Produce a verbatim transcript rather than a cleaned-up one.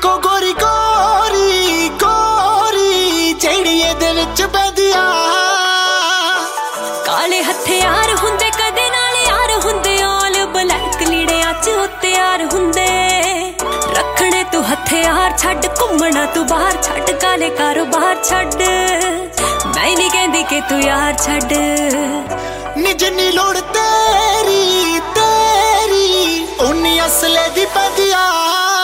ਇੱਕੋ ਗੋਰੀ ਗੋਰੀ ਗੋਰੀ ਜਿਹੜੀ ਇਹਦੇ ਵਿੱਚ ਬੈਂਦੀਆਂ। ਕਾਲੇ ਹਥਿਆਰ ਹੁੰਦੇ ਕਦੇ ਨਾਲ ਯਾਰ ਹੁੰਦੇ, ਆਲ ਬਲੈਕ ਲੀੜਿਆਂ ਚ ਉਹ ਤਿਆਰ ਹੁੰਦੇ। ਰੱਖਣੇ ਤੂੰ ਹਥਿਆਰ ਛੱਡ, ਘੁੰਮਣਾ ਤੂੰ ਬਾਹਰ ਛੱਡ, ਕਾਲੇ ਕਾਰੋਬਾਰ ਛੱਡ, ਮੈਂ ਨਹੀਂ ਕਹਿੰਦੀ ਕਿ ਤੂੰ ਯਾਰ ਛੱਡ। ਨੀ ਜਿੰਨੀ ਲੋੜ ਤੇਰੀ ਤੇਰੀ ਉਨੀ ਅਸਲੇ ਦੀ ਪੈਂਦੀਆਂ।